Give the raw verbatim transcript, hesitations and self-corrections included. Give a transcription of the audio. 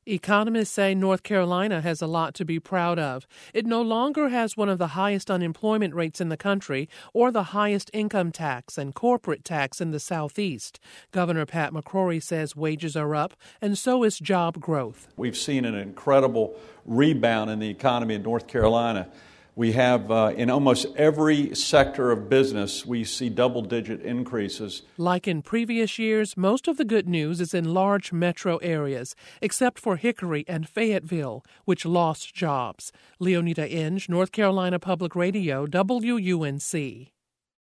Economists say North Carolina has a lot to be proud of. It no longer has one of the highest unemployment rates in the country or the highest income tax and corporate tax in the Southeast. Governor Pat McCrory says wages are up, and so is job growth. We've seen an incredible rebound in the economy in North Carolina. We have, uh, in almost every sector of business, we see double-digit increases. Like in previous years, most of the good news is in large metro areas, except for Hickory and Fayetteville, which lost jobs. Leonida Inge, North Carolina Public Radio, W U N C.